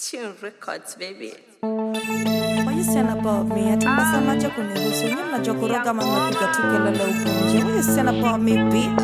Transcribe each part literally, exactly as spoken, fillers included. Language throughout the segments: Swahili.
Tune Records, baby. What you saying about me? Ati basa macho kunihusu. Nyinyi mnajua kuroga mnapiga tu kelele huko nje. What you saying about me, bitch?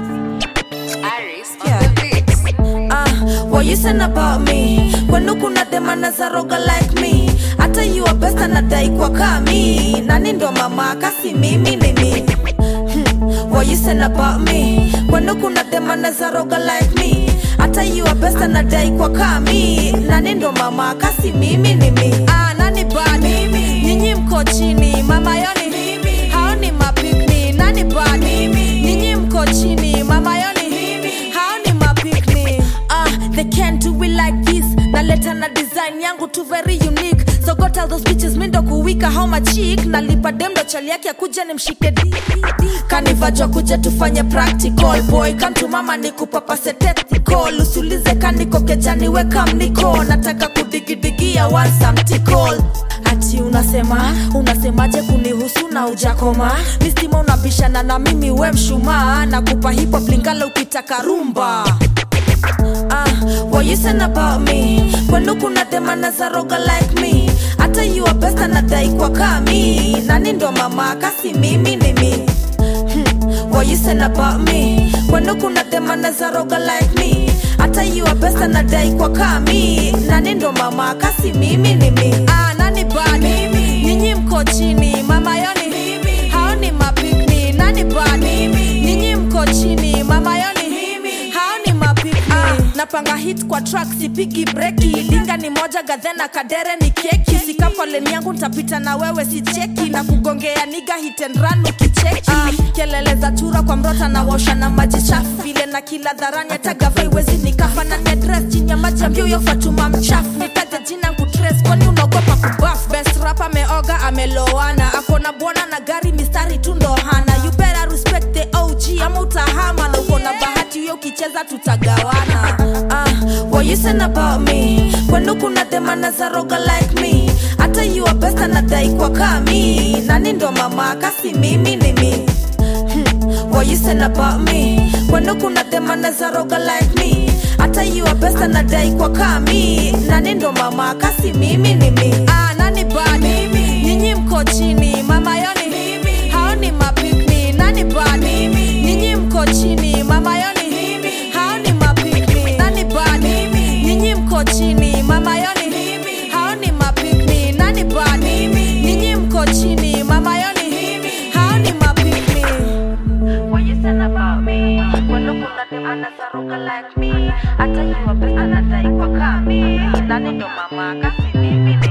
Aris on the beats. Ah, what you saying about me? Kwenu kuna dema nazaroga like me. Hata you are best anadai kwa kami. Nani ndo mama kasi mimi ni mimi. Hmm. What you saying about me? Kwenu kuna dema nazaroga like me. Hata you are best anadai kwa kami. Nani ndo mama kasi mimi ni mimi. Ah, nani bani? Nyinyi mko chini, mama yoni mimi. Hao ni mapikni, nani bani? Nyinyi mko chini, mama yoni hao ni mapikni. Ah, they can't do it like this. Na leta na design yangu too very unique. So go tell those bitches mindo kuwika how my chick. Nalipa demdo chali yake akuja nimshike di. Kanivajwa kuja tufanye practical. Boy come to mama nikupapase testicle. Usulize kaniko kejani weka mniko. Nataka kudigidigia one samtical. Ati unasema, unasemaje kunihusu na ujakoma. Mistima unabishana na mimi we mshuma. Nakupa hip hop lingala ukitaka rumba. Ah, what you saying about me? Kwenu kuna dema nazaroga like me. Hata you are best anadai kwa kami. Nani ndo mama kasi mimi ni mimi. Hmm. What you saying about me? Kwenu kuna dema nazaroga like me. Hata you are best anadai kwa kami. Nani ndo mama kasi mimi ni mimi. Ah, nani bani? Nyinyi mko chini, mama yoni hao ni mapikni. Nani bani? Nyinyi mko chini, mama yoni hao ni mapikni. Ah, napanga hit kwa track sipigi breki. Linga ni moja gadhena kadere ni keki. Sikapo leni yangu nitapita na wewe si cheki. Na kugongea niga hit and run ukicheki. Ah, kelele za chura kwa mrota na washa na maji chafu. Vile na kila dharani atagafa iwezi nikafa. Na nedress chini ya maji ambio yo Fatuma mchafu. Nitaja jina kutres kwani unagopa kubaf. Best rapper meoga amelowana. Akona bwana na gari mistari tundo hana. You better respect the O G ama utahama. Na ukona bahati yo kicheza tutagawana. Ah, what you saying about me? Kwenu kuna dema nazaroga like me. Hata you are best anadai kwa kami. Nani ndo mama kasi mimi ni mimi. Hmm. What you saying about me? Kwenu kuna dema nazaroga like me. Hata you are best anadai kwa kami. Nani ndo mama kasi mimi ni mimi. Ah, nani bani? Nyinyi mko chini, mama yoni hao ni mapikni. Nani bani? Nyinyi mko chini, mama yoni hao ni mapikni. Nani bani? Nyinyi mko chini, mama yoni hao ni mapikni. Nani bani? Nyinyi mko chini, mama yoni hao ni mapikni. What you saying about me? Kwenu kuna dema nazaroga like me. Hata you are best anadai kwa kami. Nani ndo mama kasi mimi ni